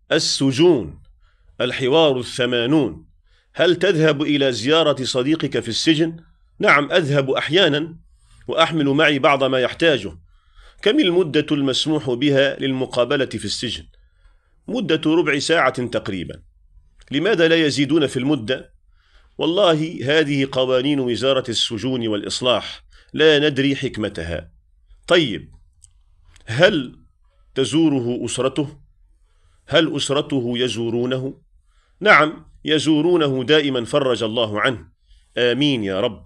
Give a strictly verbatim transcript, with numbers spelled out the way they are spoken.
السجون. الحوار الثمانون: هل تذهب إلى زيارة صديقك في السجن؟ نعم، أذهب أحيانا وأحمل معي بعض ما يحتاجه. كم المدة المسموح بها للمقابلة في السجن؟ مدة ربع ساعة تقريبا. لماذا لا يزيدون في المدة؟ والله هذه قوانين وزارة السجون والإصلاح، لا ندري حكمتها. طيب، هل تزوره أسرته؟ هل أسرته يزورونه؟ نعم، يزورونه دائما، فرج الله عنه. آمين يا رب.